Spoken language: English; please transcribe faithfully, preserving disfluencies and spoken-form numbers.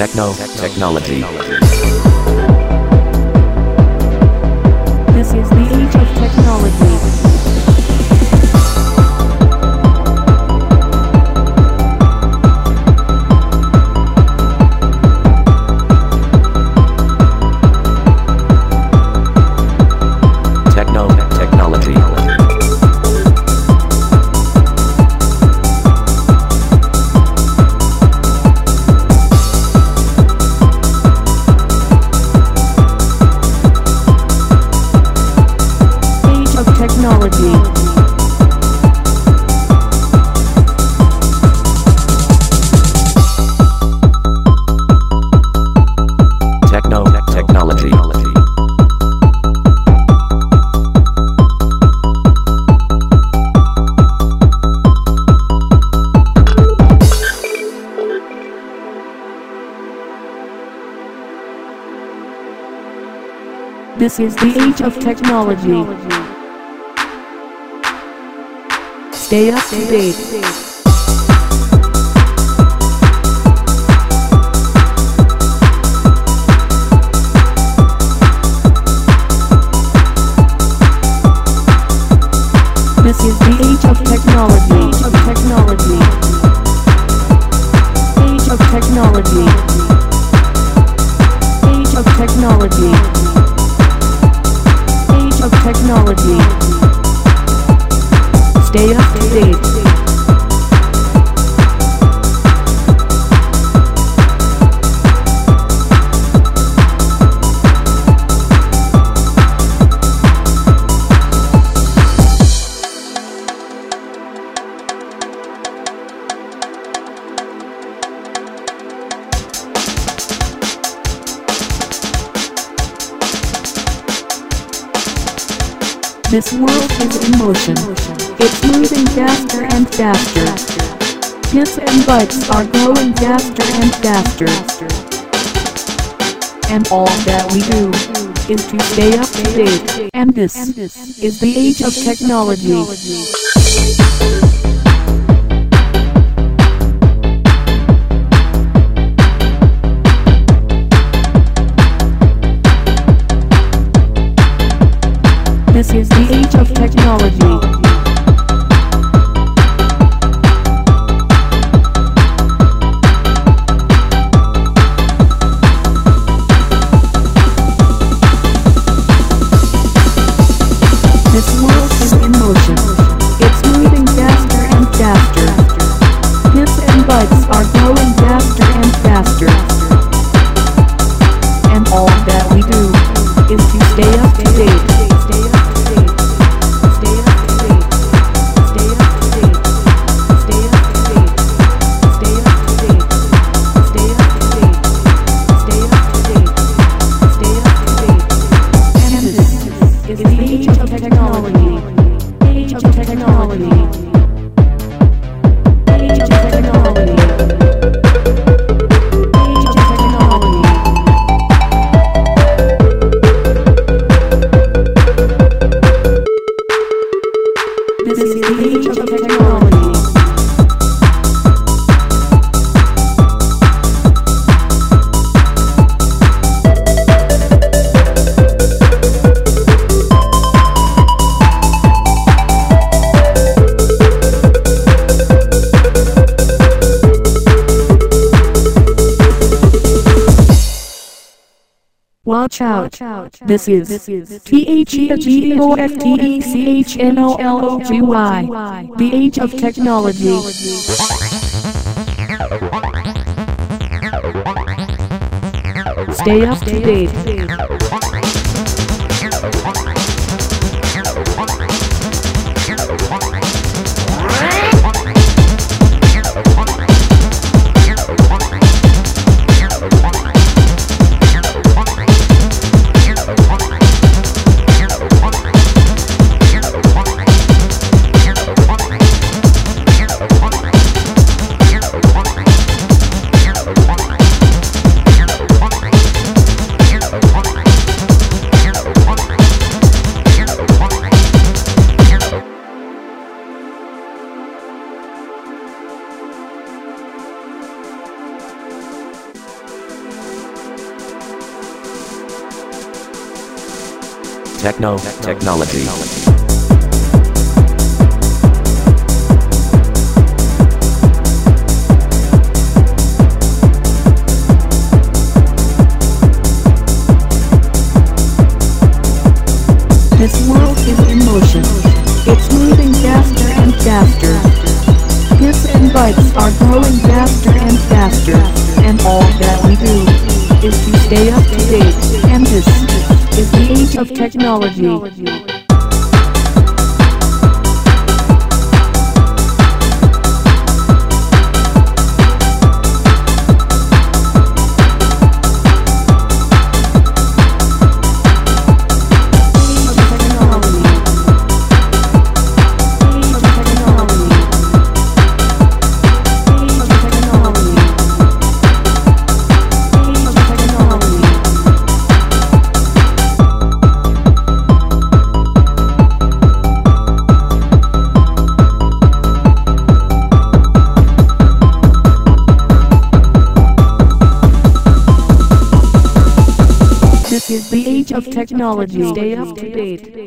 Techno technology. This is the age of technology. Techno technology. Age of technology. Techno technology. This is the age of technology. Stay up to date. This is the age of technology. Age of technology. Age of technology. Age of technology. Age of technology. Stay up to date. This world is in motion. It's moving faster and faster. Bits and bytes are growing faster and faster. And all that we do is to stay up to date. And this is the age of technology. This is the age of technology. This world is in motion. It's moving faster and faster. Bits and bytes are growing faster and faster. And all that we do is to stay up to date. Watch out. This is T H E G O F T E C H N O L O G Y. The age of technology. Stay up to date. Techno technology. This world is in motion. It's moving faster and faster. Bits and bytes are growing faster and faster. And all that we do is to stay up to date. And this is the age of technology. This is the age of technology. Stay up to date.